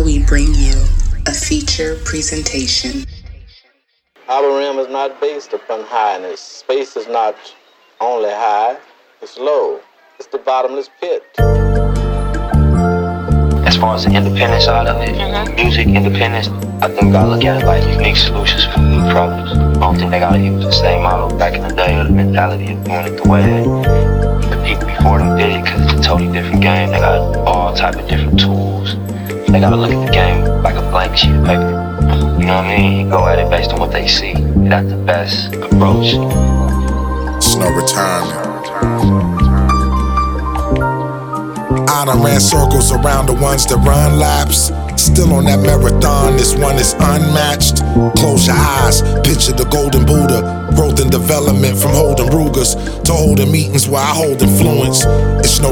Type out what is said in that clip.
we bring you a feature presentation. Our realm is not based upon highness. Space is not only high, it's low. It's the bottomless pit. As far as the independent side of it, music independence, I think we gotta look at it like unique solutions for unique problems. I don't think they gotta use the same model back in the day or the mentality of doing it the way the people before them did it, because it's a totally different game. They got all type of different tools. They gotta look at the game like a blank sheet of paper. You know what I mean? Go at it based on what they see. That's the best approach. It's no retirement. I done ran circles around the ones that run laps. Still on that marathon, this one is unmatched. Close your eyes, picture the golden Buddha. Growth and development from holding Rugers to holding meetings where I hold influence. It's no